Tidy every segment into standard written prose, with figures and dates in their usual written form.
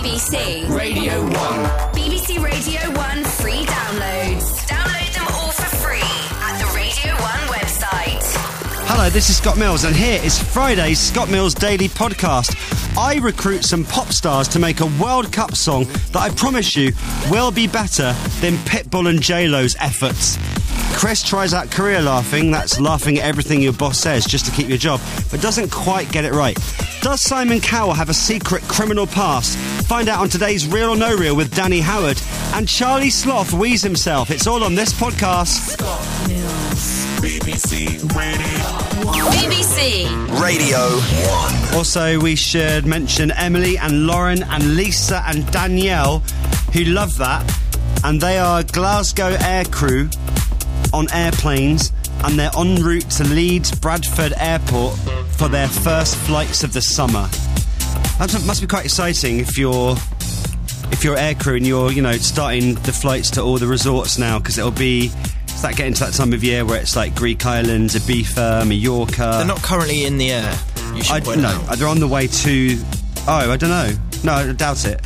BBC Radio 1. BBC Radio 1 free downloads. Download them all for free at the Radio 1 website. Hello, this is Scott Mills, and here is Friday's Scott Mills Daily Podcast. I recruit some pop stars to make a World Cup song that I promise you will be better than Pitbull and J-Lo's efforts. Chris tries out career laughing, that's laughing at everything your boss says just to keep your job, but doesn't quite get it right. Does Simon Cowell have a secret criminal past? Find out on today's Real or No Real with Danny Howard. And Charlie Sloth wheezes himself. It's all on this podcast. Scott Mills. BBC Radio 1. BBC Radio 1. Also, we should mention Emily and Lauren and Lisa and Danielle, who love that. And they are Glasgow aircrew on airplanes, and they're en route to Leeds Bradford Airport for their first flights of the summer. That must be quite exciting if you're aircrew and you're, starting the flights to all the resorts now, because it'll be start getting to that time of year where it's like Greek islands, Ibiza, Mallorca. They're not currently in the air. You should point out. They're on the way to. Oh, I don't know. No, I doubt it.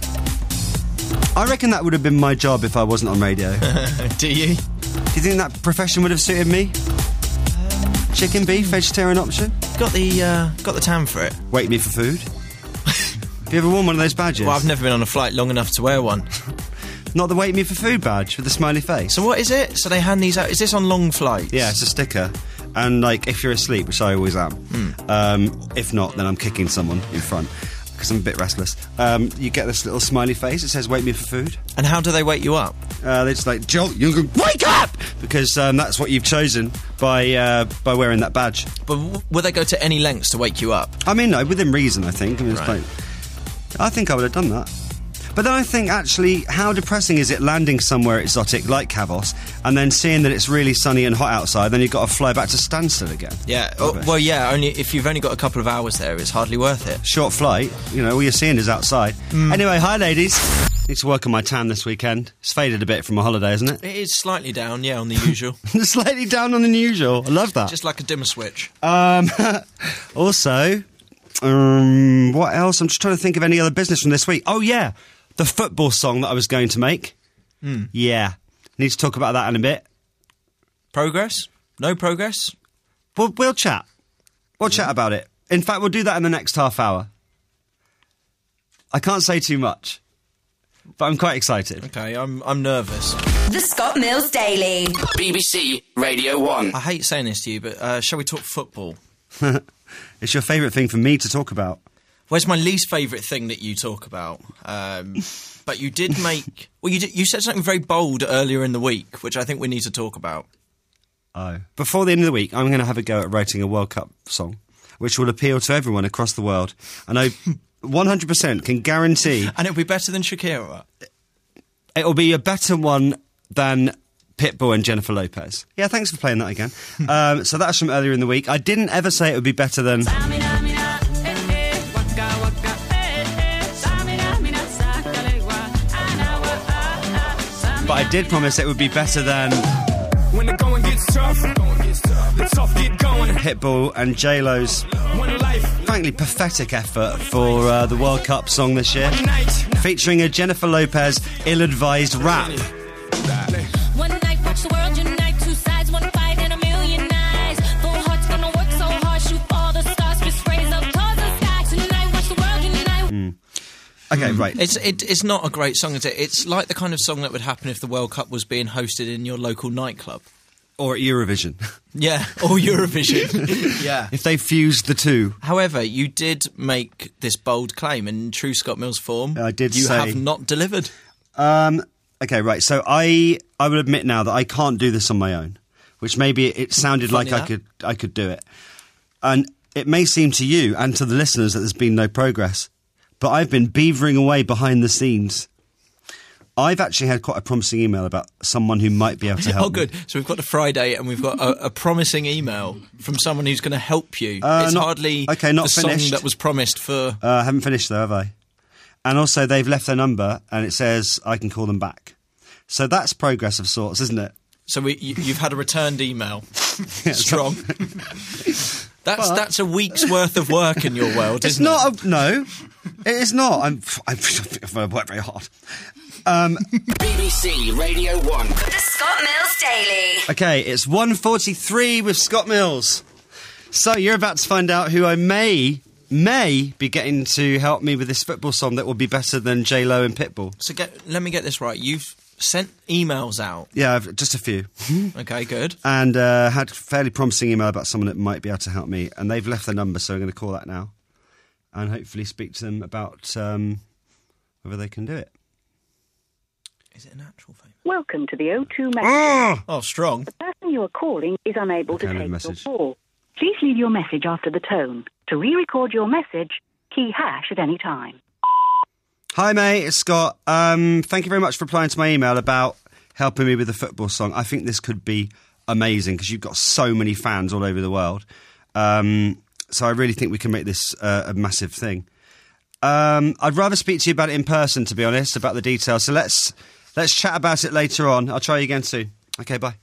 I reckon that would have been my job if I wasn't on radio. Do you? Do you think that profession would have suited me? Chicken, beef, vegetarian option? Got the tan for it. Wake me for food? Have you ever worn one of those badges? Well, I've never been on a flight long enough to wear one. Not the wake me for food badge with the smiley face? So what is it? So they hand these out. Is this on long flights? Yeah, it's a sticker. And, if you're asleep, which I always am, if not, then I'm kicking someone in front, because I'm a bit restless. You get this little smiley face. It says, wake me for food. And how do they wake you up? They just Jill, you can wake up! Because that's what you've chosen by wearing that badge. But will they go to any lengths to wake you up? I mean, no, within reason, I think. Right. I think I would have done that. But then I think, actually, how depressing is it landing somewhere exotic like Kavos and then seeing that it's really sunny and hot outside, then you've got to fly back to Stansted again? Yeah, only if you've only got a couple of hours there, it's hardly worth it. Short flight, all you're seeing is outside. Anyway, hi ladies. Need to work on my tan this weekend. It's faded a bit from a holiday, isn't it? It is slightly down, on the usual. Slightly down on the usual. I love that. Just like a dimmer switch. Also, what else? I'm just trying to think of any other business from this week. Oh, yeah. The football song that I was going to make. Yeah. Need to talk about that in a bit. Progress? No progress? We'll chat. We'll chat about it. In fact, we'll do that in the next half hour. I can't say too much, but I'm quite excited. Okay, I'm nervous. The Scott Mills Daily. BBC Radio 1. I hate saying this to you, but shall we talk football? It's your favourite thing for me to talk about. Well, it's my least favourite thing that you talk about. But you did make... Well, you said something very bold earlier in the week, which I think we need to talk about. Oh. Before the end of the week, I'm going to have a go at writing a World Cup song, which will appeal to everyone across the world. And I 100% can guarantee... And it'll be better than Shakira? It'll be a better one than Pitbull and Jennifer Lopez. Yeah, thanks for playing that again. So that's from earlier in the week. I didn't ever say it would be better than... But I did promise it would be better than... When the going gets tough, the tough get going. Pitbull and J-Lo's frankly pathetic effort for the World Cup song this year, featuring a Jennifer Lopez ill-advised rap. One night, watch the world unite. Two sides, one fight, and a million eyes. Full hearts gonna work so hard, shoot all the stars, just raise up towards the sky. Tonight, watch the world unite. Okay, right. It's not a great song, is it? It's like the kind of song that would happen if the World Cup was being hosted in your local nightclub. Or at Eurovision. Yeah, or Eurovision. Yeah. If they fused the two. However, you did make this bold claim in true Scott Mills form. I did you say... have not delivered. Okay, right. So I will admit now that I can't do this on my own, which maybe it sounded Funny like that. I could do it. And it may seem to you and to the listeners that there's been no progress, but I've been beavering away behind the scenes. I've actually had quite a promising email about someone who might be able to help Oh, good. me. So we've got a Friday and we've got a promising email from someone who's going to help you. It's hardly not the finished. song that was promised for... I haven't finished though, have I? And also they've left their number and it says I can call them back. So that's progress of sorts, isn't it? So you've had a returned email. Strong. That's a week's worth of work in your world, It's isn't not no, it is not. I've worked very hard. BBC Radio 1. The Scott Mills Daily. Okay, it's 1:43 with Scott Mills. So you're about to find out who I may be getting to help me with this football song that will be better than J-Lo and Pitbull. So let me get this right. You've sent emails out. Yeah, just a few. Okay, good. And had a fairly promising email about someone that might be able to help me. And they've left their number, so I'm going to call that now. And hopefully speak to them about whether they can do it. Is it an actual favour? Welcome to the O2 message. Oh, strong. The person you are calling is unable to Okay, take your message. call. Please leave your message after the tone. To re-record your message, key # at any time. Hi, mate, it's Scott. Thank you very much for replying to my email about helping me with the football song. I think this could be amazing because you've got so many fans all over the world. So I really think we can make this a massive thing. I'd rather speak to you about it in person, to be honest, about the details. So let's chat about it later on. I'll try you again soon. Okay, bye.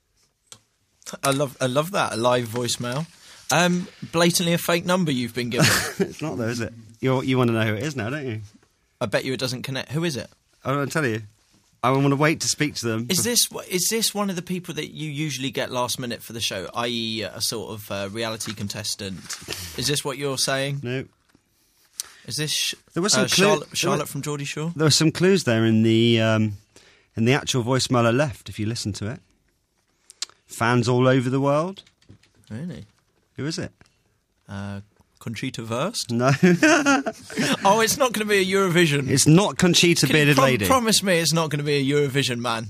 I love that, a live voicemail. Blatantly a fake number you've been given. It's not though, is it? You want to know who it is now, don't you? I bet you it doesn't connect. Who is it? I want to tell you. I want to wait to speak to them. Is this one of the people that you usually get last minute for the show, i.e. a sort of reality contestant? Is this what you're saying? No. Is this There was some Charlotte from Geordie Shore? There were some clues there in the actual voicemail I left, if you listen to it. Fans all over the world. Really? Who is it? Conchita Wurst? No. Oh, it's not going to be a Eurovision. It's not Conchita Can you Bearded Lady. promise me it's not going to be a Eurovision, man?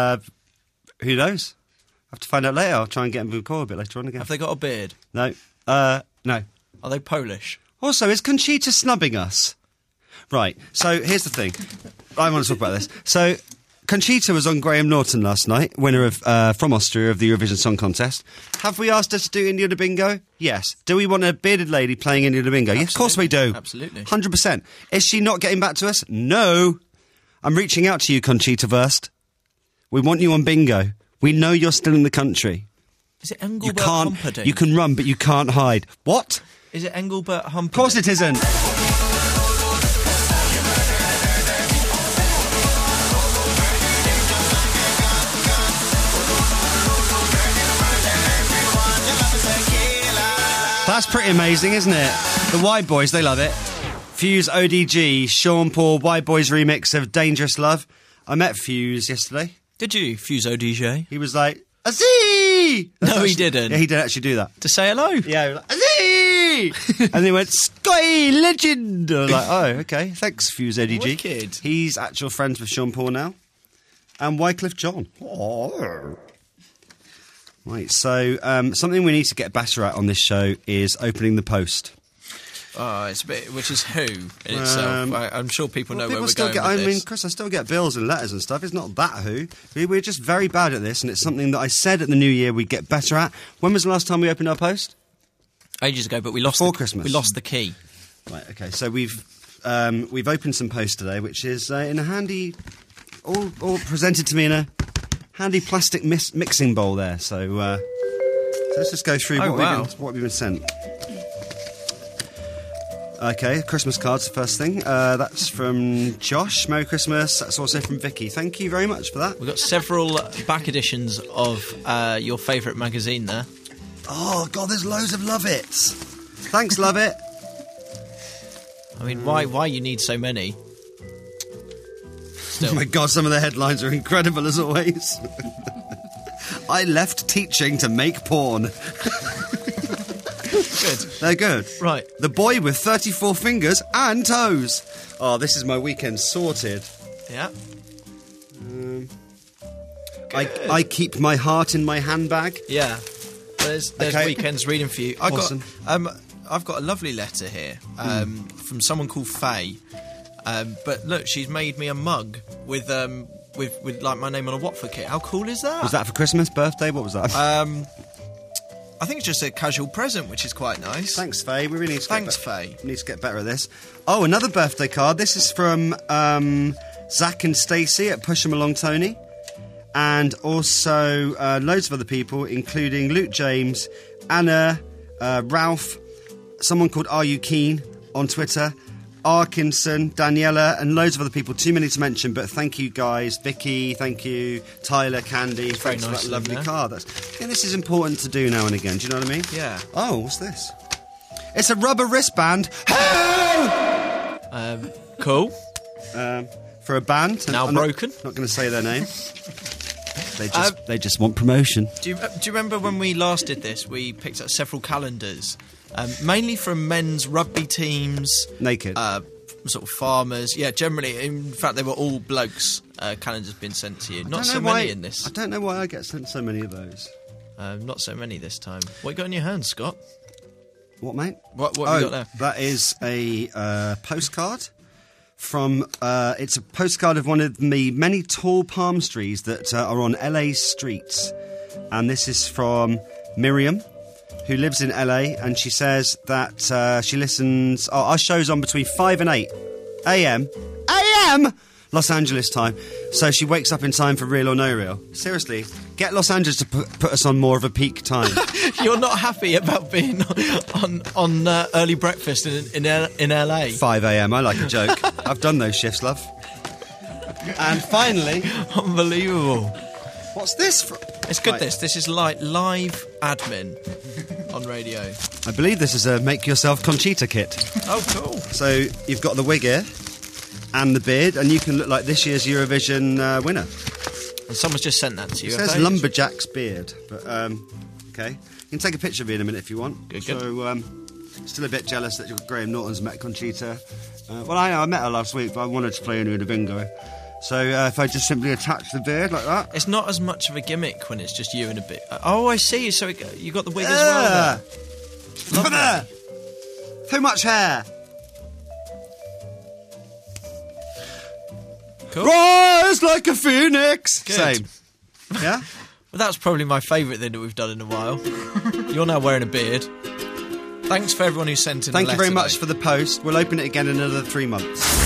Who knows? I have to find out later. I'll try and get them to call a bit later on again. Have they got a beard? No. No. Are they Polish? Also, is Conchita snubbing us? Right, so here's the thing. I want to talk about this. So, Conchita was on Graham Norton last night, winner of from Austria of the Eurovision Song Contest. Have we asked her to do India the Bingo? Yes. Do we want a bearded lady playing India the Bingo? Yes, of course we do. Absolutely. 100%. Is she not getting back to us? No. I'm reaching out to you, Conchita Wurst. We want you on Bingo. We know you're still in the country. Is it Engelbert Humperdinck? You can run, but you can't hide. What? Is it Engelbert Humperdinck? Of course it isn't. That's pretty amazing, isn't it? The White Boys, they love it. Fuse ODG, Sean Paul, White Boys remix of Dangerous Love. I met Fuse yesterday. Did you, Fuse ODJ? He was like, Azee! No, he didn't. Yeah, he did actually do that. To say hello? Yeah, he was like, Azee! And they went, Sky Legend! I was like, oh, okay, thanks, Fuse ODG. Wicked. He's actual friends with Sean Paul now. And Wycliffe John. Oh. Right, so something we need to get better at on this show is opening the post. Oh, it's a bit, which is who in itself. I'm sure people know where we're still going with this. Chris, I still get bills and letters and stuff. It's not that who. We're just very bad at this, and it's something that I said at the New Year we'd get better at. When was the last time we opened our post? Ages ago, but we lost Before Christmas. We lost the key. Right, okay, so we've opened some post today, which is in a handy, all presented to me in a handy plastic mixing bowl there. So let's just go through what we've been sent. Okay, Christmas cards, the first thing. That's from Josh. Merry Christmas. That's also from Vicky. Thank you very much for that. We've got several back editions of your favourite magazine there. Oh, God, there's loads of Love It's. Thanks, Love It. I mean, why you need so many? Still. Oh, my God, some of the headlines are incredible, as always. I left teaching to make porn. Good. They're good. Right. The boy with 34 fingers and toes. Oh, this is my weekend sorted. Yeah. I keep my heart in my handbag. Yeah. There's Okay. weekends reading for you. Awesome. I've got a lovely letter here from someone called Faye. But look, she's made me a mug with like my name on a Watford kit. How cool is that? Was that for Christmas, birthday? What was that? I think it's just a casual present, which is quite nice. Thanks, Faye. We really need to Thanks, Faye. We need to get better at this. Oh, another birthday card. This is from Zach and Stacey at Push 'em Along Tony. And also loads of other people, including Luke James, Anna, Ralph, someone called Are You Keen on Twitter, Arkinson, Daniela, and loads of other people. Too many to mention, but thank you guys. Vicky, thank you. Tyler, Candy, very thanks for nice that of lovely them, card. This is important to do now and again. Do you know what I mean? Yeah. Oh, what's this? It's a rubber wristband. Cool. For a band. Now I'm broken. Not going to say their name. They just want promotion. Do you remember when we last did this? We picked up several calendars, mainly from men's rugby teams. Naked. Sort of farmers. Yeah, generally. In fact, they were all blokes. Calendars been sent to you. Not so many in this. I don't know why I get sent so many of those. Not so many this time. What you got in your hand, Scott? What, mate? What have you got there? That is a postcard from... it's a postcard of one of the many tall palm trees that are on LA's streets. And this is from Miriam, who lives in LA, and she says that she listens... our show's on between 5 and 8 a.m. Los Angeles time. So she wakes up in time for Real or No Real. Seriously, get Los Angeles to put us on more of a peak time. You're not happy about being on early breakfast in LA? 5 a.m, I like a joke. I've done those shifts, love. And finally... Unbelievable. What's this from? It's good, Right. This is like live admin on radio. I believe this is a Make Yourself Conchita kit. Oh, cool. So you've got the wig here and the beard, and you can look like this year's Eurovision winner. And someone's just sent that to you. It says Lumberjack's beard, but okay. You can take a picture of me in a minute if you want. Good. So still a bit jealous that Graham Norton's met Conchita. Well, I met her last week, but I wanted to play her in the bingo. So if I just simply attach the beard like that. It's not as much of a gimmick when it's just you and a bit. Oh, I see. So you got the wig as well. Look at there. Too much hair. Cool. Rise like a phoenix. Good. Same. Yeah? Well, that's probably my favourite thing that we've done in a while. You're now wearing a beard. Thanks for everyone who sent in. Thank you very letter, much though. for the post. We'll open it again in another 3 months.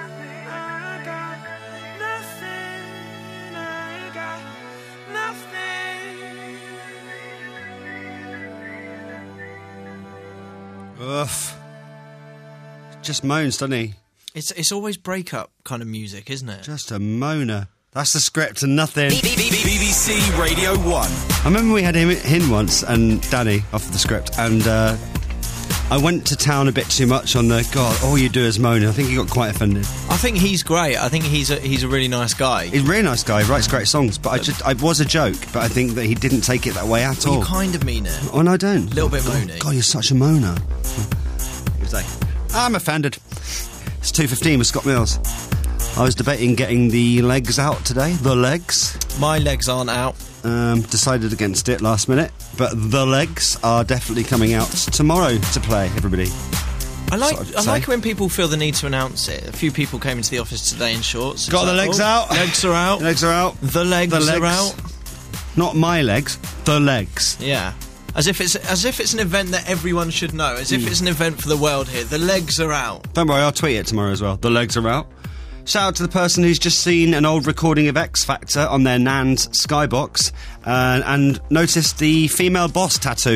Ugh. Just moans, doesn't he? It's always breakup kind of music, isn't it? Just a moaner. That's the script and nothing. BBC Radio 1. I remember we had him in once and Danny off the script, and I went to town a bit too much on the God, all you do is moan. I think he got quite offended. I think he's great. I think he's a really nice guy. He's a really nice guy, writes great songs, but I was a joke, but I think that he didn't take it that way at all. You kind of mean it. Oh, no, I don't. Little bit moany. God, you're such a moaner. He was like, I'm offended. It's 2:15 with Scott Mills. I was debating getting the legs out today. The legs. My legs aren't out. Decided against it last minute, but the legs are definitely coming out tomorrow to play, everybody. I Say. like when people feel the need to announce it. A few people came into the office today in shorts. It's Got the like, legs oh, out. Legs are out. Legs are out. The legs are out. Not my legs, the legs. Yeah. As if it's an event that everyone should know. As if it's an event for the world here. The legs are out. Don't worry, I'll tweet it tomorrow as well. The legs are out. Shout out to the person who's just seen an old recording of X Factor on their Nan's Skybox and noticed the female boss tattoo.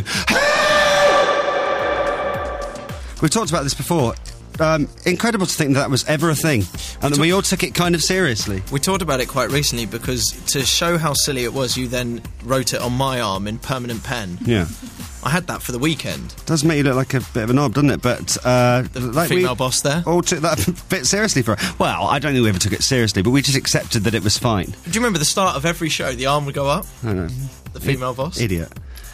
We've talked about this before. Incredible to think that was ever a thing, and that we all took it kind of seriously. We talked about it quite recently because to show how silly it was, you then wrote it on my arm in permanent pen. Yeah. I had that for the weekend. Does make you look like a bit of a knob, doesn't it? But The female boss there. all took that a bit seriously for it. Well, I don't think we ever took it seriously, but we just accepted that it was fine. Do you remember the start of every show? The arm would go up. I don't know. The female boss. Idiot.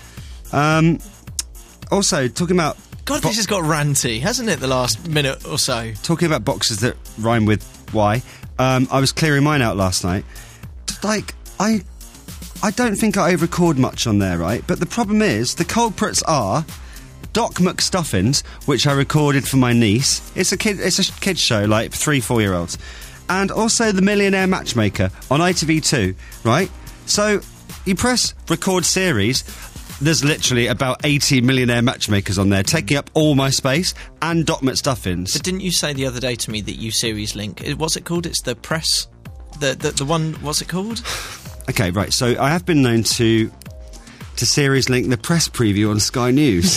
Also, talking about God, this has got ranty, hasn't it? The last minute or so. talking about boxes that rhyme with Y, I was clearing mine out last night. Like, I don't think I record much on there, right? But the problem is, the culprits are Doc McStuffins, which I recorded for my niece. It's a kids show, like 3-4 year olds, and also The Millionaire Matchmaker on ITV2, right? So you press record series. There's literally about 80 Millionaire Matchmakers on there, taking up all my space, and Doc McStuffins. But didn't you say the other day to me that you series link? What's it called? It's the press. The one. What's it called? Okay, right. So I have been known to to Series Link, the press preview on Sky News.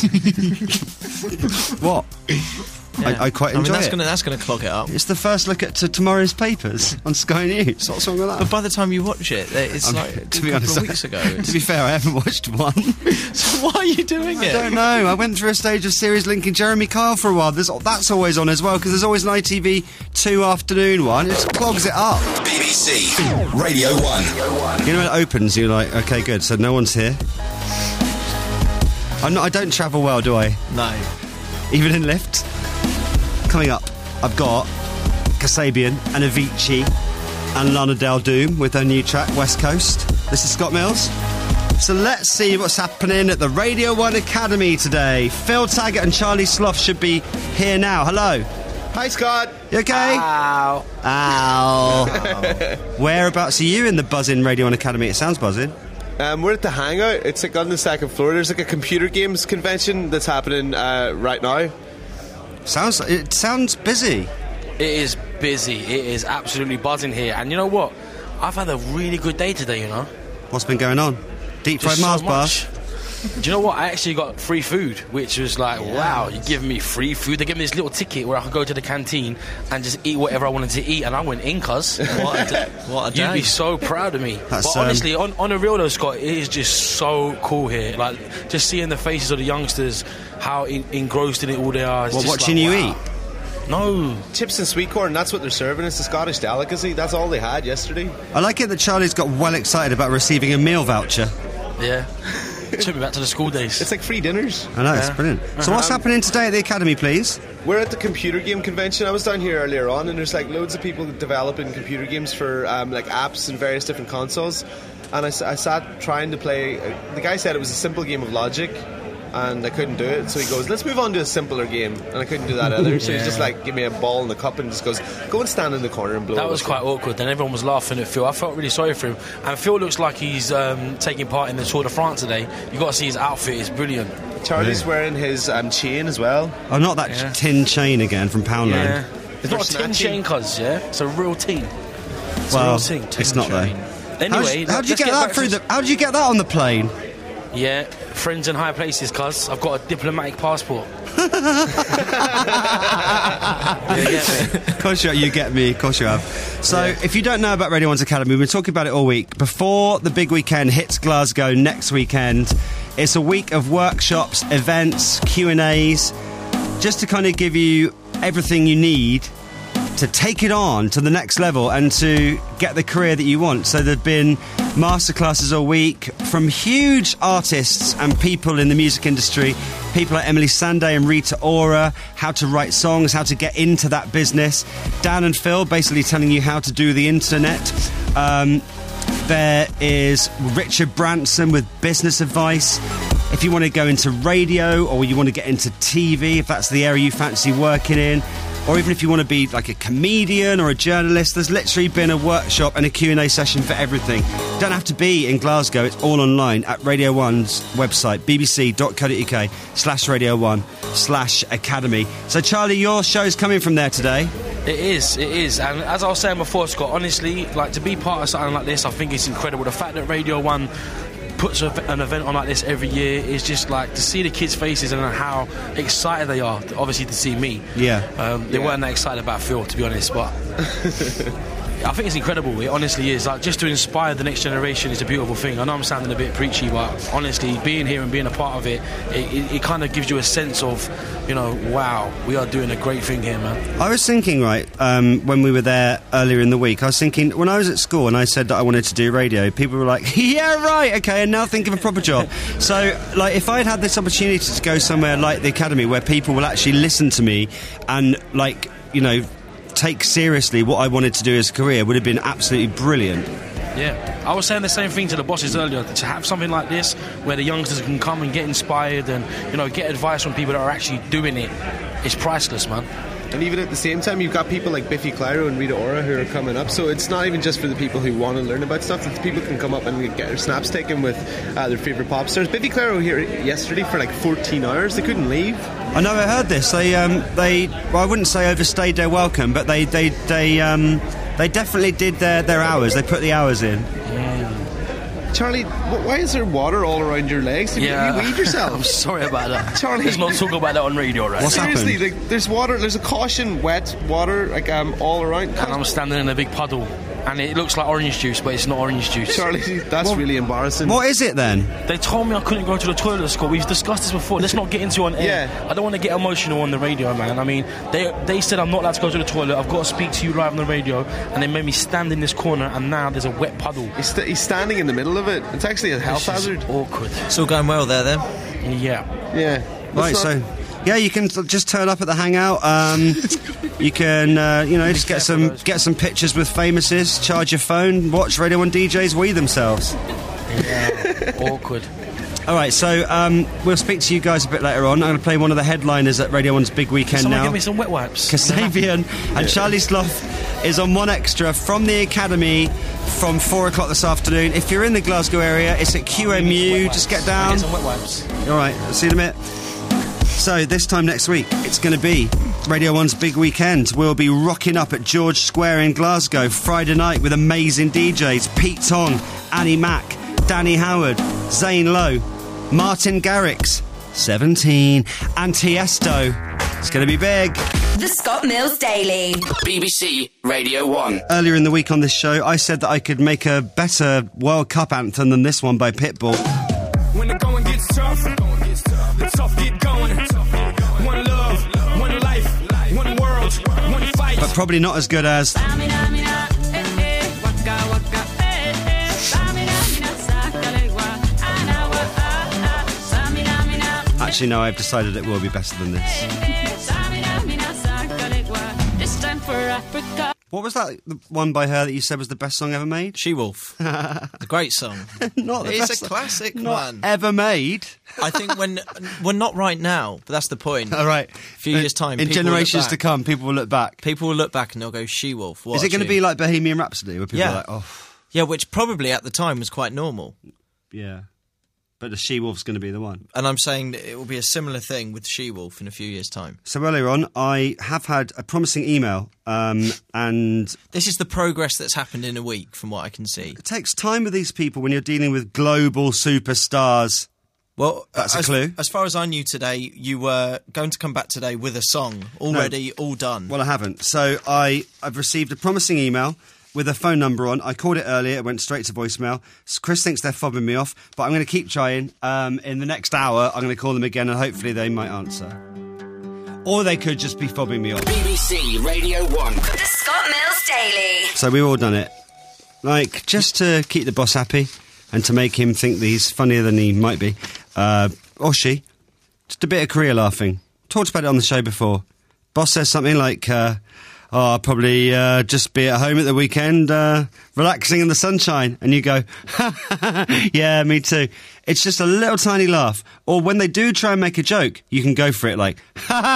What? I quite enjoy it. That's gonna clog it up. It's the first look at tomorrow's papers on Sky News. What's wrong with that? But by the time you watch it, it's like to be a couple honest, of weeks ago. To be fair, I haven't watched one. So why are you doing it? I don't know. I went through a stage of Series linking Jeremy Kyle for a while. That's always on as well, because there's always an ITV2 afternoon one. It just clogs it up. BBC Radio 1. You know, when it opens, you're like, okay, good, so no one's here. I don't travel well, do I? No. Even in lift? Coming up, I've got Kasabian and Avicii and Lana Del Doom with their new track, West Coast. This is Scott Mills. So let's see what's happening at the Radio 1 Academy today. Phil Taggart and Charlie Sloth should be here now. Hello. Hi, Scott. You okay? Ow. Ow. Whereabouts are you in the buzzing Radio 1 Academy? It sounds buzzing. We're at the Hangout. It's like on the second floor. There's like a computer games convention that's happening right now. It sounds busy. It is busy. It is absolutely buzzing here. And you know what? I've had a really good day today, you know. What's been going on? Deep fried Mars bars. Do you know what? I actually got free food, which was like, wow, you're giving me free food. They gave me this little ticket where I could go to the canteen and just eat whatever I wanted to eat, and I went in, cuz. What a day. You'd be so proud of me. But honestly, on the real though, Scott, it is just so cool here. Like, just seeing the faces of the youngsters, how engrossed in it all they are. What, watching you eat? No. Chips and sweet corn, that's what they're serving. It's a Scottish delicacy. That's all they had yesterday. I like it that Charlie's got well excited about receiving a meal voucher. Yeah. Took me back to the school days. It's like free dinners. I know, it's brilliant. So what's happening today at the Academy, please? We're at the computer game convention. I was down here earlier on, and there's like loads of people developing computer games for like apps and various different consoles. And I sat trying to play. The guy said it was a simple game of Logic, and I couldn't do it. So he goes, let's move on to a simpler game. And I couldn't do that either. So he's just like, give me a ball and a cup and just goes, go and stand in the corner and blow. That was quite awkward. Then everyone was laughing at Phil. I felt really sorry for him. And Phil looks like he's taking part in the Tour de France today. You got to see his outfit. It's brilliant. Charlie's wearing his chain as well. Oh, not that tin chain again from Poundland. Yeah. It's not a tin chain, cuz, yeah? It's a real tin. It's well, a real tin. It's not though. Anyway, how did you get that through how did you get that on the plane? Yeah, friends in high places, cuz. I've got a diplomatic passport. Of course you get me, of course you have. So, if you don't know about Radio 1's Academy, we've been talking about it all week. Before the big weekend hits Glasgow next weekend, it's a week of workshops, events, Q&As, just to kind of give you everything you need to take it on to the next level and to get the career that you want. So there've been masterclasses all week from huge artists and people in the music industry, people like Emily Sandé and Rita Ora, how to write songs, how to get into that business. Dan and Phil basically telling you how to do the internet. There is Richard Branson with business advice. If you want to go into radio or you want to get into TV, if that's the area you fancy working in, or even if you want to be like a comedian or a journalist, there's literally been a workshop and a Q&A session for everything. You don't have to be in Glasgow, it's all online at Radio 1's website, bbc.co.uk/radio1/academy. So Charlie, your show's coming from there today. It is. And as I was saying before, Scott, honestly, like, to be part of something like this, I think it's incredible. The fact that Radio 1 puts an event on like this every year is just like to see the kids' faces and how excited they are, obviously, to see me. They weren't that excited about Phil, to be honest, but I think it's incredible. It honestly is. Like, just to inspire the next generation is a beautiful thing. I know I'm sounding a bit preachy, but honestly, being here and being a part of it, it kind of gives you a sense of, you know, wow, we are doing a great thing here, man. I was thinking, right, when we were there earlier in the week, I was thinking, when I was at school and I said that I wanted to do radio, people were like, yeah, right, okay, and now think of a proper job. So, like, if I'd had this opportunity to go somewhere like the Academy where people will actually listen to me and, like, you know, take seriously what I wanted to do as a career, would have been absolutely brilliant. Yeah, I was saying the same thing to the bosses earlier. To have something like this where the youngsters can come and get inspired and, you know, get advice from people that are actually doing it, it's priceless, man. And even at the same time, you've got people like Biffy Clyro and Rita Ora who are coming up. So it's not even just for the people who want to learn about stuff. It's people can come up and get their snaps taken with their favourite pop stars. Biffy Clyro here yesterday for like 14 hours. They couldn't leave. I know, I heard this. They well, I wouldn't say overstayed their welcome, but they definitely did their hours. They put the hours in. Charlie, why is there water all around your legs? Did you weed yourself? I'm sorry about that. Charlie, let's not talk about that on radio, right? What's seriously, happened? like, there's water. There's a caution, wet water, like all around. And I'm standing in a big puddle, and it looks like orange juice, but it's not orange juice. Charlie, that's really embarrassing. What is it then? They told me I couldn't go to the toilet, Scott. We've discussed this before. Let's not get into it on air. Yeah. I don't want to get emotional on the radio, man. I mean, they said I'm not allowed to go to the toilet. I've got to speak to you live on the radio, and they made me stand in this corner, and now there's a wet puddle. He's standing in the middle of it. It's actually a health hazard. Awkward. It's all going well there, then. Yeah. Right, so yeah, you can just turn up at the hangout. You can, just get some pictures with famouses. Charge your phone. Watch Radio 1 DJs wee themselves. Yeah. Awkward. All right, so we'll speak to you guys a bit later on. I'm going to play one of the headliners at Radio 1's big weekend Someone now. give me some wet wipes. Kasabian and Charlie Sloth is on 1 Extra from the Academy from 4 o'clock this afternoon. If you're in the Glasgow area, it's at QMU. Just get down. Get some wet wipes. All right, see you in a minute. So this time next week, it's going to be Radio 1's big weekend. We'll be rocking up at George Square in Glasgow Friday night with amazing DJs Pete Tong, Annie Mac, Danny Howard, Zane Lowe, Martin Garrix, 17, and Tiesto. It's going to be big. The Scott Mills Daily. BBC Radio 1. Earlier in the week on this show, I said that I could make a better World Cup anthem than this one by Pitbull. When the going gets tough, the tough get going. One love, one life, one world, one fight. But probably not as good as... Actually, no, I've decided it will be better than this. What was that the one by her that you said was the best song ever made? She-Wolf. A great song. Not the It's best a classic not one. ever made. I think well, not right now, but that's the point. All right. A few years' time. In people will look generations back. to come, people will look back. People will look back and they'll go, She-Wolf. Is it going to be like Bohemian Rhapsody, where people Yeah. are like, oh, Yeah, which probably at the time was quite normal. yeah. But the She-Wolf's going to be the one. And I'm saying that it will be a similar thing with She-Wolf in a few years' time. So earlier on, I have had a promising email, and This is the progress that's happened in a week, from what I can see. it takes time with these people when you're dealing with global superstars. Well, That's a clue. As far as I knew today, you were going to come back today with a song already, all done. Well, I haven't. So I've received a promising email with a phone number on. I called it earlier. It went straight to voicemail. Chris thinks they're fobbing me off, but I'm going to keep trying. In the next hour, I'm going to call them again, and hopefully they might answer. Or they could just be fobbing me off. BBC Radio 1. The Scott Mills Daily. So we've all done it. Like, just to keep the boss happy and to make him think that he's funnier than he might be. Or she. Just a bit of career laughing. Talked about it on the show before. Boss says something like, I'll probably just be at home at the weekend, relaxing in the sunshine. And you go, yeah, me too. It's just a little tiny laugh. Or when they do try and make a joke, you can go for it like,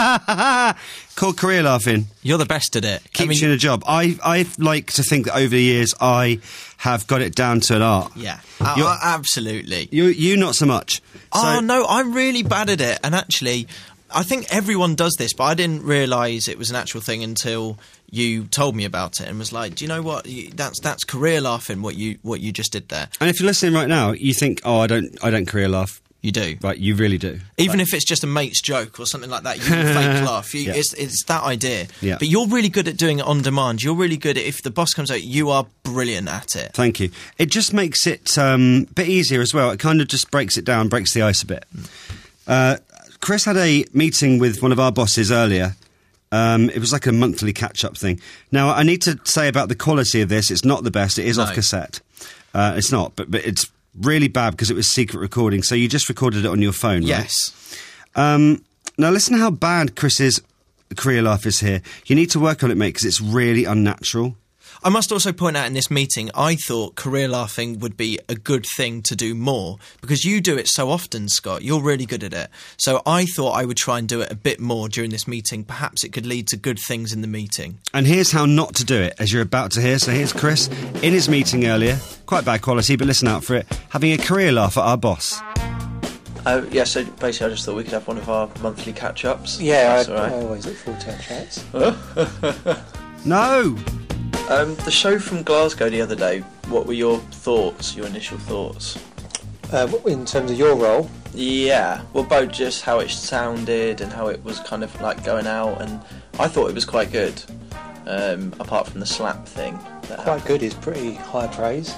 called career laughing. You're the best at it. Keeps you in a job. I like to think that over the years I have got it down to an art. Yeah, You're- absolutely. You not so much. Oh, So- no, I'm really bad at it. And actually, I think everyone does this, but I didn't realise it was an actual thing until you told me about it and was like, do you know what? That's career laughing, what you just did there. And if you're listening right now, you think, oh, I don't career laugh. You do. Right, you really do. Even if it's just a mate's joke or something like that, you can fake laugh. Yeah. It's that idea. Yeah. But you're really good at doing it on demand. You're really good at, if the boss comes out, you are brilliant at it. Thank you. It just makes it a bit easier as well. It kind of just breaks it down, breaks the ice a bit. Chris had a meeting with one of our bosses earlier. It was like a monthly catch-up thing. Now, I need to say about the quality of this, it's not the best. It is off cassette. It's not, but it's really bad because it was secret recording. So you just recorded it on your phone, right? Yes. Now, listen how bad Chris's career laugh is here. You need to work on it, mate, because it's really unnatural. I must also point out in this meeting, I thought career laughing would be a good thing to do more because you do it so often, Scott. You're really good at it. So I thought I would try and do it a bit more during this meeting. Perhaps it could lead to good things in the meeting. And here's how not to do it, as you're about to hear. So here's Chris in his meeting earlier. Quite bad quality, but listen out for it. Having a career laugh at our boss. Yeah, so basically I just thought we could have one of our monthly catch-ups. Yeah, That's all I right. always look forward to our chats. No! The show from Glasgow the other day, what were your thoughts, your initial thoughts? In terms of your role? Yeah, well, both just how it sounded and how it was kind of like going out, and I thought it was quite good, apart from the slap thing. Quite good is pretty high praise.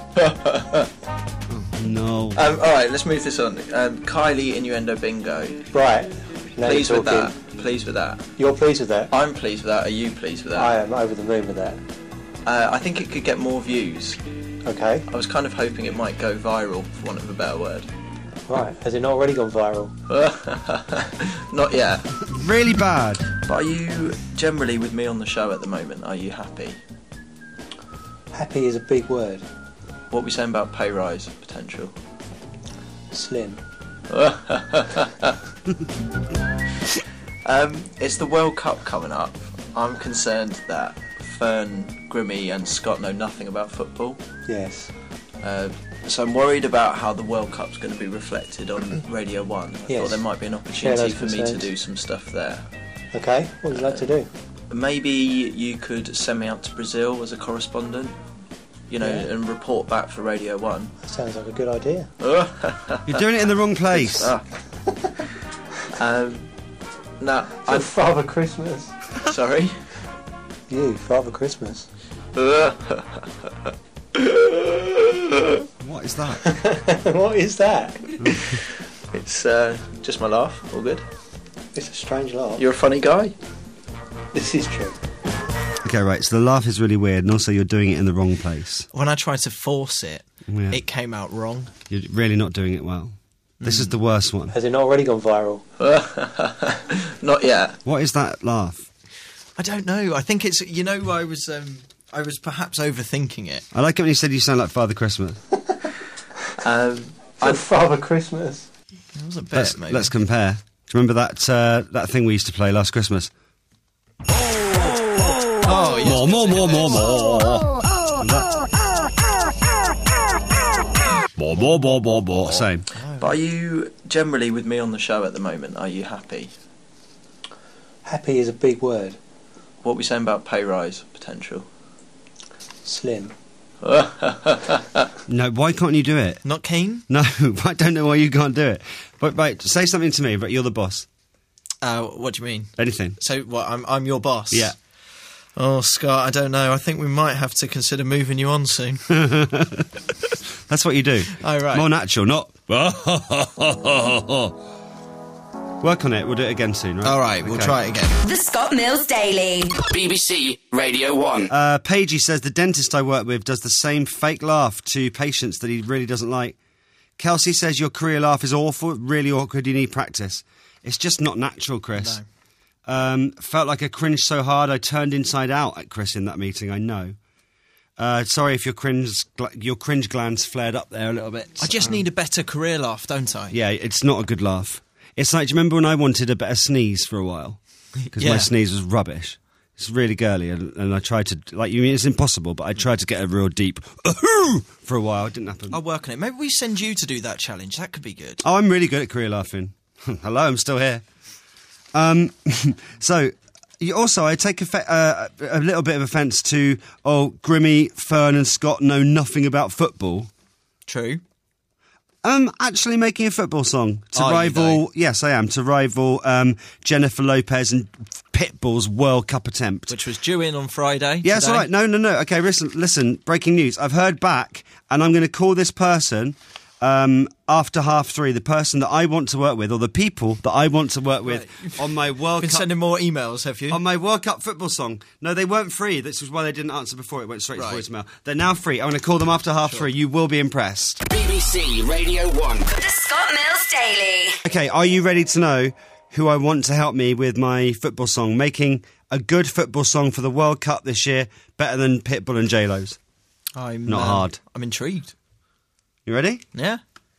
No. Alright, let's move this on. Kylie Innuendo Bingo. Right. Pleased with that. Pleased with that. You're pleased with that? I'm pleased with that. Are you pleased with that? I am over the moon with that. I think it could get more views. Okay. I was kind of hoping it might go viral, for want of a better word. Right. Has it not already gone viral? Not yet. Really bad. But are you generally with me on the show at the moment? Are you happy? Happy is a big word. What are we saying about pay rise potential? Slim. It's the World Cup coming up. I'm concerned that Fern, Grimmy and Scott know nothing about football. Yes. So I'm worried about how the World Cup's going to be reflected on Radio 1. I thought there might be an opportunity for me to do some stuff there. Okay, what would you like to do? Maybe you could send me out to Brazil as a correspondent, and report back for Radio 1. That sounds like a good idea. You're doing it in the wrong place. No, I'm Father Christmas. Sorry? You, Father Christmas. What is that? What is that? It's just my laugh. All good. It's a strange laugh. You're a funny guy. This is true. Okay, right, so the laugh is really weird, and also you're doing it in the wrong place. When I tried to force it, it came out wrong. You're really not doing it well. This is the worst one. Has it not already gone viral? Not yet. What is that laugh? I don't know. I think it's, I was perhaps overthinking it. I like it when you said you sound like Father Christmas. Father Christmas. It was a bit, maybe. Let's compare. Do you remember that thing we used to play last Christmas? Oh, yes. More. More. Same. But are you generally with me on the show at the moment? Are you happy? Happy is a big word. What are we saying about pay rise potential? Slim. No, why can't you do it? Not keen? No, I don't know why you can't do it. But right, say something to me, but you're the boss. What do you mean? Anything. So, what, I'm your boss? Yeah. Oh, Scott, I don't know. I think we might have to consider moving you on soon. That's what you do. Oh, right. More natural, not... Work on it. We'll do it again soon, right? All right, we'll try it again. The Scott Mills Daily. BBC Radio 1. Paigey says the dentist I work with does the same fake laugh to patients that he really doesn't like. Kelsey says your career laugh is awful, really awkward, you need practice. It's just not natural, Chris. No. Felt like I cringed so hard I turned inside out at Chris in that meeting, I know. Sorry if your cringe glands flared up there a little bit. I just need a better career laugh, don't I? Yeah, it's not a good laugh. It's like, do you remember when I wanted a better sneeze for a while? Because my sneeze was rubbish. It's really girly, and I tried to, it's impossible, but I tried to get a real deep for a while. It didn't happen. I'll work on it. Maybe we send you to do that challenge. That could be good. Oh, I'm really good at career laughing. Hello, I'm still here. So, I take a little bit of offence to, Grimmy, Fern and Scott know nothing about football. True. Actually making a football song to rival... Yes, I am. To rival Jennifer Lopez and Pitbull's World Cup attempt. Which was due in on Friday. Yeah, that's all right. No. Okay, listen, breaking news. I've heard back, and I'm going to call this person... after 3:30, the person that I want to work with, or the people that I want to work with on my World Cup... Been sending more emails, have you? On my World Cup football song. No, they weren't free. This is why they didn't answer before. It went straight to voicemail. They're now free. I'm going to call them after 3:30. You will be impressed. BBC Radio 1. The Scott Mills Daily. Okay, are you ready to know who I want to help me with my football song? Making a good football song for the World Cup this year, better than Pitbull and J-Lo's. Not hard. I'm intrigued. You ready? Yeah.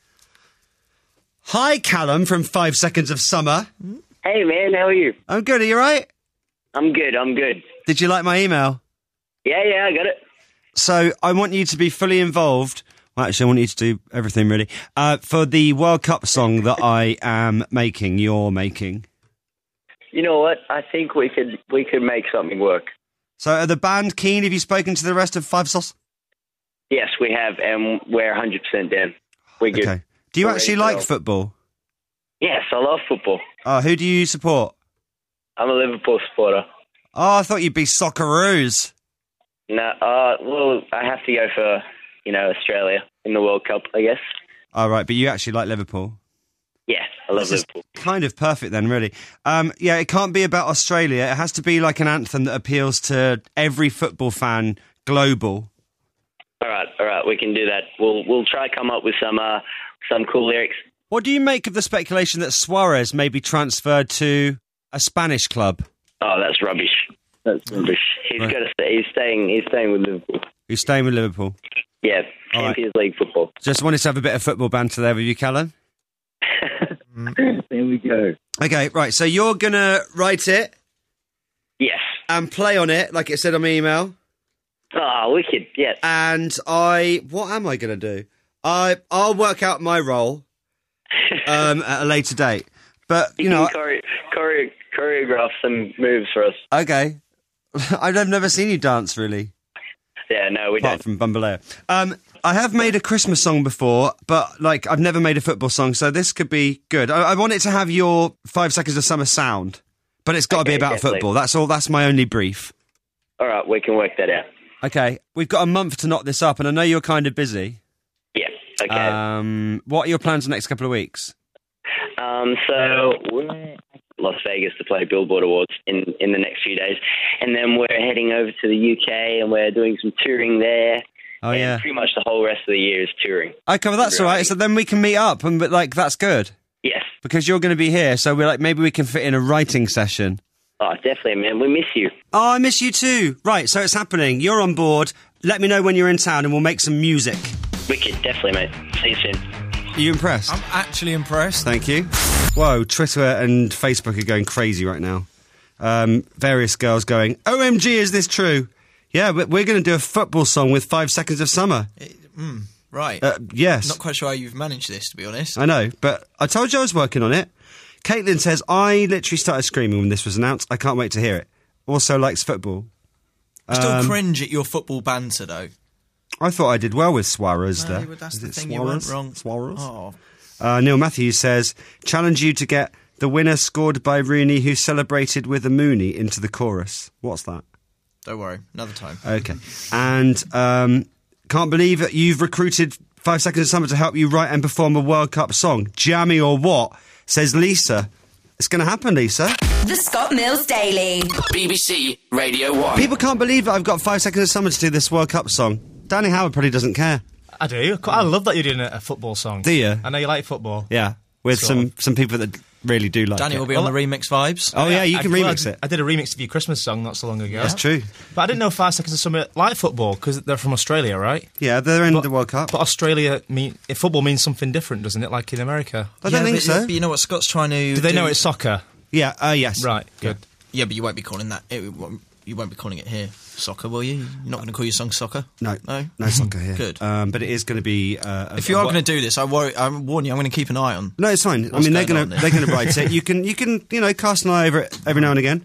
Hi, Callum from 5 Seconds of Summer. Hey, man, how are you? I'm good. Are you right? I'm good. Did you like my email? Yeah, I got it. So I want you to be fully involved. Well, actually, I want you to do everything, really, for the World Cup song that I am making, you're making. You know what? I think we could make something work. So are the band keen? Have you spoken to the rest of Five Sauce? Yes, we have, and we're 100% down. We're good. Okay. Do you We're actually ready to like roll. football? Yes, I love football. Oh, who do you support? I'm a Liverpool supporter. Oh, I thought you'd be Socceroos. No, well, I have to go for, Australia in the World Cup, I guess. All right, but you actually like Liverpool. Yeah, I love This is Liverpool. kind of perfect then, really. Yeah, it can't be about Australia. It has to be like an anthem that appeals to every football fan global. All right, we can do that. We'll try to come up with some cool lyrics. What do you make of the speculation that Suarez may be transferred to a Spanish club? Oh, that's rubbish. That's rubbish. He's Right. got to stay. He's staying with Liverpool. Who's staying with Liverpool? Yeah, All right. Champions League football. Just wanted to have a bit of football banter there with you, Callum. There we go. Okay, right, so you're going to write it Yes. and play on it, like it said on my email. Oh, wicked. Yes. And what am I going to do? I'll work out my role at a later date. But, you know... choreograph some moves for us. Okay. I've never seen you dance, really. Yeah, no, we Apart don't. from Bambaleo. I have made a Christmas song before, but, I've never made a football song, so this could be good. I want it to have your 5 Seconds of Summer sound, but it's got to be Okay, about definitely. football. That's all. That's my only brief. All right, we can work that out. Okay, we've got a month to knock this up, and I know you're kind of busy. Yeah. Okay. What are your plans for the next couple of weeks? So we're in Las Vegas to play Billboard Awards in the next few days, and then we're heading over to the UK and we're doing some touring there. Oh, and yeah. pretty much the whole rest of the year is touring. Okay, well, that's all right. So then we can meet up, and that's good. Yes. Because you're going to be here, so we're maybe we can fit in a writing session. Oh, definitely, man. We miss you. Oh, I miss you too. Right, so it's happening. You're on board. Let me know when you're in town, and we'll make some music. Wicked, definitely, mate. See you soon. Are you impressed? I'm actually impressed. Thank you. Whoa, Twitter and Facebook are going crazy right now. Various girls going, OMG, is this true? Yeah, but we're going to do a football song with 5 Seconds of Summer. Right. Yes. Not quite sure how you've managed this, to be honest. I know, but I told you I was working on it. Caitlin says, I literally started screaming when this was announced. I can't wait to hear it. Also likes football. I still cringe at your football banter, though. I thought I did well with Suarez No, there. but that's Is the it thing, you Suarez? went wrong. Suarez? Oh. Neil Matthews says, challenge you to get the winner scored by Rooney who celebrated with a Mooney into the chorus. What's that? Don't worry, another time. Okay. And can't believe that you've recruited 5 Seconds of Summer to help you write and perform a World Cup song. Jammy or what? Says Lisa. It's going to happen, Lisa. The Scott Mills Daily. BBC Radio 1. People can't believe that I've got 5 Seconds of Summer to do this World Cup song. Danny Howard probably doesn't care. I do. I love that you're doing a football song. Do you? I know you like football. Yeah. With Sort some people that really do like Danny it. will be on the remix vibes. Oh, yeah, you can remix it. I did a remix of your Christmas song not so long ago. That's true. But I didn't know 5 Seconds of Summer like football because they're from Australia, right? Yeah, they're in the World Cup. But Australia, football means something different, doesn't it? Like in America. I don't think so. But you know what Scott's trying to Do they know it's soccer? Yeah, yes. Right, good. Yeah, but you won't be calling that. You won't be calling it here soccer, will you? You're not going to call your song soccer? No. No? No soccer here. Good. But it is going to be... if you are going to do this, I warn you, I'm going to keep an eye on. No, it's fine. What's they're going going on to there? write it. You can cast an eye over it every now and again.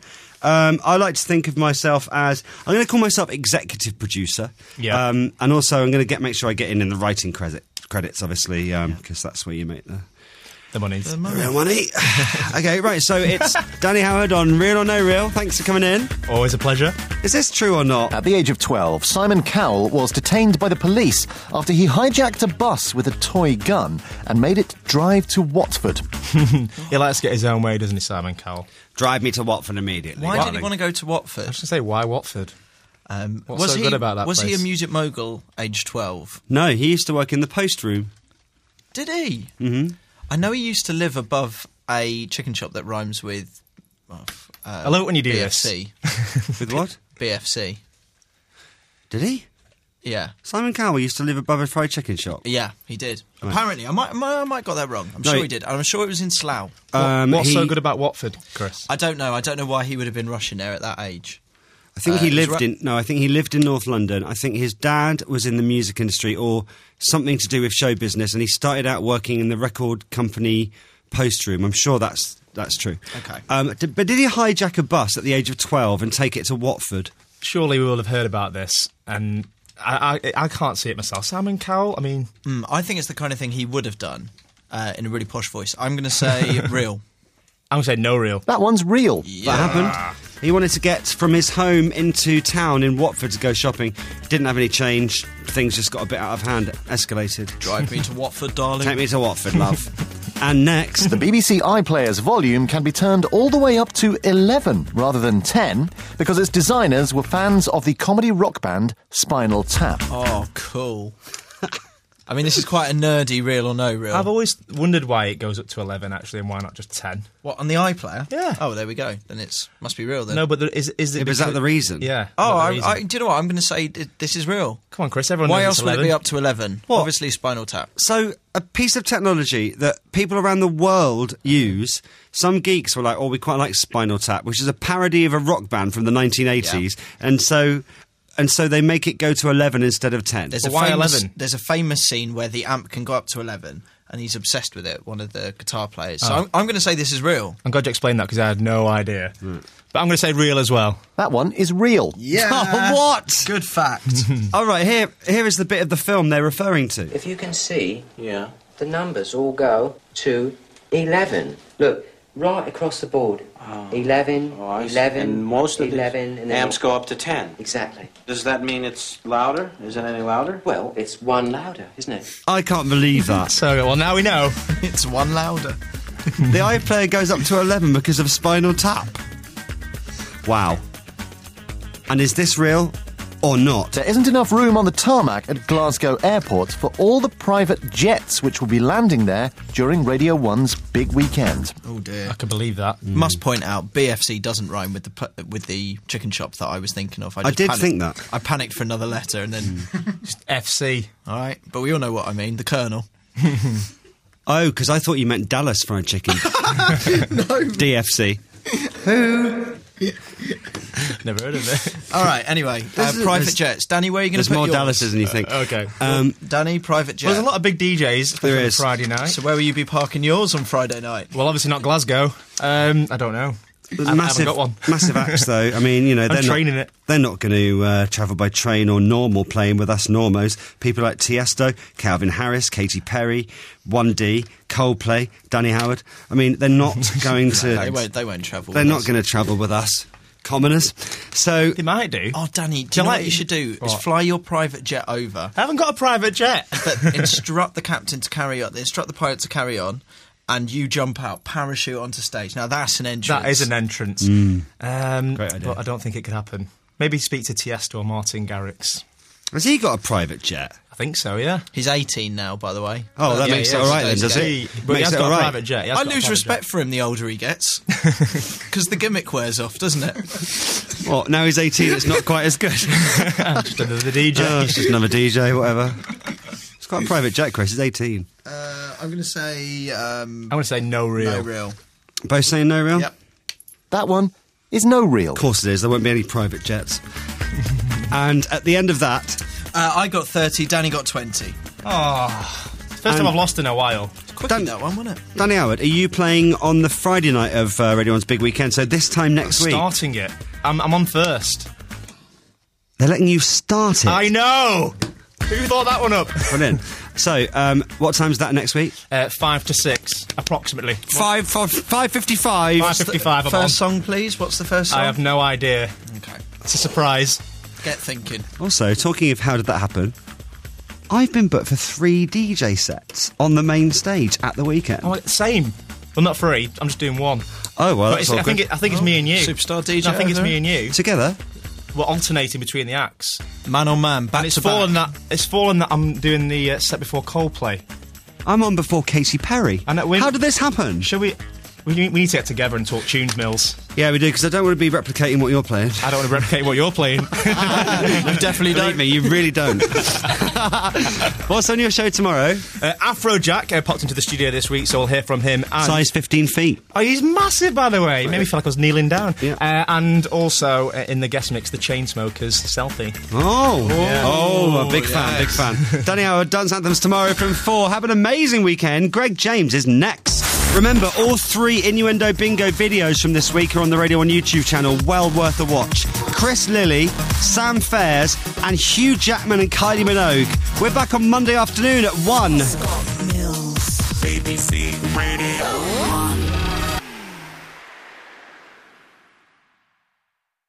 I like to think of myself as... I'm going to call myself executive producer. Yeah. And also I'm going to make sure I get in the writing credits, obviously, because that's where you make the money. Real money. Okay, right, so it's Danny Howard on Real or No Real. Thanks for coming in. Always a pleasure. Is this true or not? At the age of 12, Simon Cowell was detained by the police after he hijacked a bus with a toy gun and made it drive to Watford. He likes to get his own way, doesn't he, Simon Cowell? Drive me to Watford immediately. Why did he want to go to Watford? I was going to say, why Watford? What's was so he, good about that Was place? he a music mogul, aged 12? No, he used to work in the post room. Did he? Mm-hmm. I know he used to live above a chicken shop that rhymes with... I love it when you do BFC. With what? BFC. Did he? Yeah. Simon Cowell used to live above a fried chicken shop. Yeah, he did. Right. Apparently, I might got that wrong. I'm No, sure he did. I'm sure it was in Slough. What's so good about Watford, Chris? I don't know. I don't know why he would have been rushing there at that age. I think he he's lived right- I think he lived in North London. I think his dad was in the music industry or something to do with show business, and he started out working in the record company post room. I'm sure that's true. Okay. But did he hijack a bus at the age of 12 and take it to Watford? Surely we will have heard about this, and I can't see it myself. Simon Cowell, I mean... I think it's the kind of thing he would have done in a really posh voice. I'm going to say real. I'm going to say no real. That one's real. That happened. He wanted to get from his home into town in Watford to go shopping. Didn't have any change. Things just got a bit out of hand. Escalated. Drive me to Watford, darling. Take me to Watford, love. And next... The BBC iPlayer's volume can be turned all the way up to 11 rather than 10 because its designers were fans of the comedy rock band Spinal Tap. Oh, cool. I mean, this is quite a nerdy real or no real. I've always wondered why it goes up to 11, actually, and why not just 10. What, on the iPlayer? Yeah. Oh, there we go. Then it must be real, then. No, but is it... Was that the reason? Yeah. Oh, do you know what? I'm going to say this is real. Come on, Chris, everyone Why knows else would it 11. be up to 11? What? Obviously, Spinal Tap. So, a piece of technology that people around the world use. Some geeks were like, we quite like Spinal Tap, which is a parody of a rock band from the 1980s. Yeah. And so they make it go to 11 instead of 10. Why 11? There's a famous scene where the amp can go up to 11, and he's obsessed with it, one of the guitar players. So I'm going to say this is real. I'm glad you explained that because I had no idea. But I'm going to say real as well. That one is real. Yeah. What? Good fact. All right, here is the bit of the film they're referring to. If you can see, the numbers all go to 11. Look, right across the board. 11, 11, and most of 11, the and then amps go up to 10. Exactly. Does that mean it's louder? Is it any louder? Well, it's one louder, isn't it? I can't believe that. So, now we know. It's one louder. The iPlayer goes up to 11 because of Spinal Tap. Wow. And is this real or not? There isn't enough room on the tarmac at Glasgow Airport for all the private jets which will be landing there during Radio 1's big weekend. Oh dear. I can believe that. Must point out, BFC doesn't rhyme with the chicken shop that I was thinking of. I did think that. I panicked for another letter and then... Just FC. All right, but we all know what I mean, the Colonel. Oh, because I thought you meant Dallas Fried Chicken. No. DFC. Who? Never heard of it. All right, anyway, private jets. Danny, where are you going to put There's more yours? Dallases than you think. Okay. Danny, private jet. Well, there's a lot of big DJs, especially There on is. Friday night. So where will you be parking yours on Friday night? Well, obviously not Glasgow. I don't know. I haven't got one. Massive acts, though. I mean, they're they're not going to travel by train or normal plane with us normos. People like Tiesto, Calvin Harris, Katy Perry, 1D, Coldplay, Danny Howard. I mean, they're not going to... They won't travel. They're not going to travel with us. Commoners. So... They might do. Oh, Danny, do you know what you should do? Is fly your private jet over. I haven't got a private jet. But instruct the captain to carry on, instruct the pilot to carry on, and you jump out, parachute onto stage. Now, that's an entrance. That is an entrance. Great idea. But I don't think it could happen. Maybe speak to Tiesto or Martin Garrix. Has he got a private jet? I think so, yeah. He's 18 now, by the way. Oh, that makes it all right then, does it? But he has got a private jet. I lose respect for him the older he gets. Because the gimmick wears off, doesn't it? What, now he's 18, it's not quite as good? Just another DJ. It's just another DJ, whatever. It's got a private jet, Chris. He's 18. I'm going to say... I'm going to say no real. No real. Both saying no real? Yep. That one is no real. Of course it is. There won't be any private jets. And at the end of that... I got 30, Danny got 20. Oh, first time I've lost in a while. Quickie that one, wasn't it? Danny Howard, are you playing on the Friday night of Radio 1's big weekend? So this time next week? Starting it. I'm on first. They're letting you start it? I know! Who thought that one up? Brilliant. So, what time's that next week? 5 to 6, approximately. 5:55. 5:55. First song, please. What's the first song? I have no idea. Okay. It's a surprise. Get thinking. Also, talking of how did that happen, I've been booked for 3 DJ sets on the main stage at the weekend. Oh, same. Well, not 3. I'm just doing 1. Oh, well, But that's I awkward. think it's me and you. Superstar DJ. No, I think it's over me and you. Together? We're alternating between the acts. Man on man, back And it's to fallen back. that I'm doing the set before Coldplay. I'm on before Katy Perry. And how did this happen? Shall we... We need to get together and talk tunes, Mills. Yeah, we do, because I don't want to be replicating what you're playing. I don't want to replicate what you're playing. You definitely Believe don't. me, you really don't. What's on your show tomorrow? Afrojack popped into the studio this week, so we'll hear from him. And Size 15 feet. Oh, he's massive, by the way. It made me feel like I was kneeling down. Yeah. And also, in the guest mix, the Chainsmokers, Selfie. Oh, a big fan. Danny Howard, Dance Anthems tomorrow from 4. Have an amazing weekend. Greg James is next. Remember, all 3 Innuendo Bingo videos from this week are on the Radio 1 YouTube channel, well worth a watch. Chris Lilly, Sam Fairs, and Hugh Jackman and Kylie Minogue. We're back on Monday afternoon at 1. Scott Mills, BBC Radio 1.